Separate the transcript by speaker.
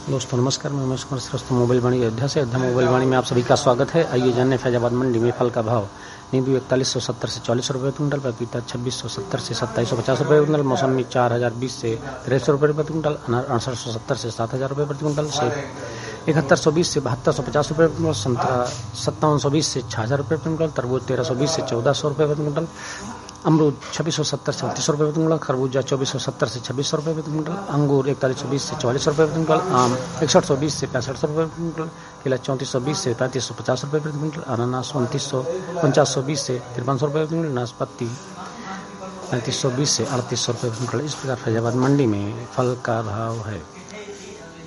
Speaker 1: दोस्तों नमस्कार, मैं उमेश कुमार श्रेष्ठ मोबाइल वाणी अयोध्या से। अयोध्या मोबाइल वाणी में आप सभी का स्वागत है। आइए जानने फैजाबाद मंडी में फल का भाव। नींबू 4170 से 44 रुपये प्रति कुंटल, पपीता 2670 से 2750 रुपये प्रति कुंटल, मौसमी 4020 से 6300 रुपये प्रति कुंटल, अनार 6870 से 7000 रुपये प्रति कुंटल, सेब 7120 से 7250 रुपये प्रति कुंटल, संतरा 5720 से 6000 रुपये प्रति कुंटल, तरबूज 1320 से 1400 रुपये प्रति कुंटल, अमरूद 2670 से 3800 रुपये प्रति कुंटल, खरबूजा 2470 से 2600 रुपये प्रति कुंटल, अंगूर 4120 से 4400 रुपये प्रति कुंटल, आम 6120 से 6500 रुपये प्रति कुंटल, केला 3420 से 3550 रुपये प्रति कुंटल, अनानास 4920 से 5300 रुपये प्रति कुंटल, नाशपाती 3520 से 3800 रुपये प्रति कुंटल। इस प्रकार फैजाबाद मंडी में फल का भाव है।